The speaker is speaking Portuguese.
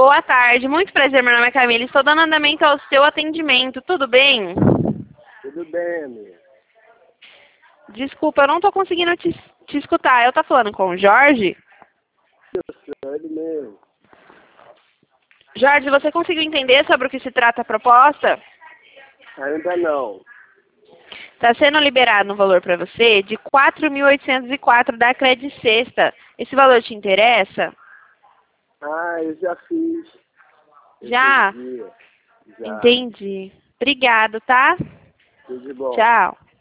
Boa tarde, muito prazer, meu nome é Camila. Estou dando andamento ao seu atendimento, tudo bem? Tudo bem, amigo. Desculpa, eu não estou conseguindo te escutar. Eu tô falando com o Jorge? Eu sou ele mesmo. Jorge, você conseguiu entender sobre o que se trata a proposta? Ainda não. Está sendo liberado um valor para você de 4.804 da Credit Sexta. Esse valor te interessa? Ah, eu já fiz. Já? Esse dia. Já. Entendi. Obrigado, tá? Tudo de bom. Tchau.